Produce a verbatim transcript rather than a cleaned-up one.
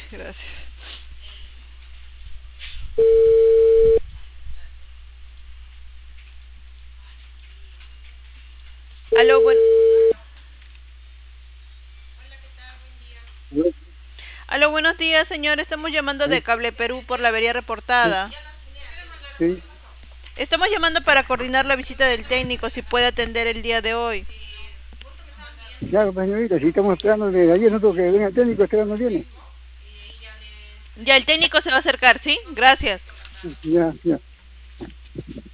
Gracias. Aló, bueno. Aló, buenos días, señor. Estamos llamando de Sí, Cable Perú por la avería sí, reportada. sí. Estamos llamando para coordinar la visita del técnico, si puede atender el día de hoy. Claro, pues, señorita, si estamos esperando desde ayer, nosotros que venga el técnico, este no viene. Ya, el técnico se va a acercar, ¿sí? Gracias. Ya, ya.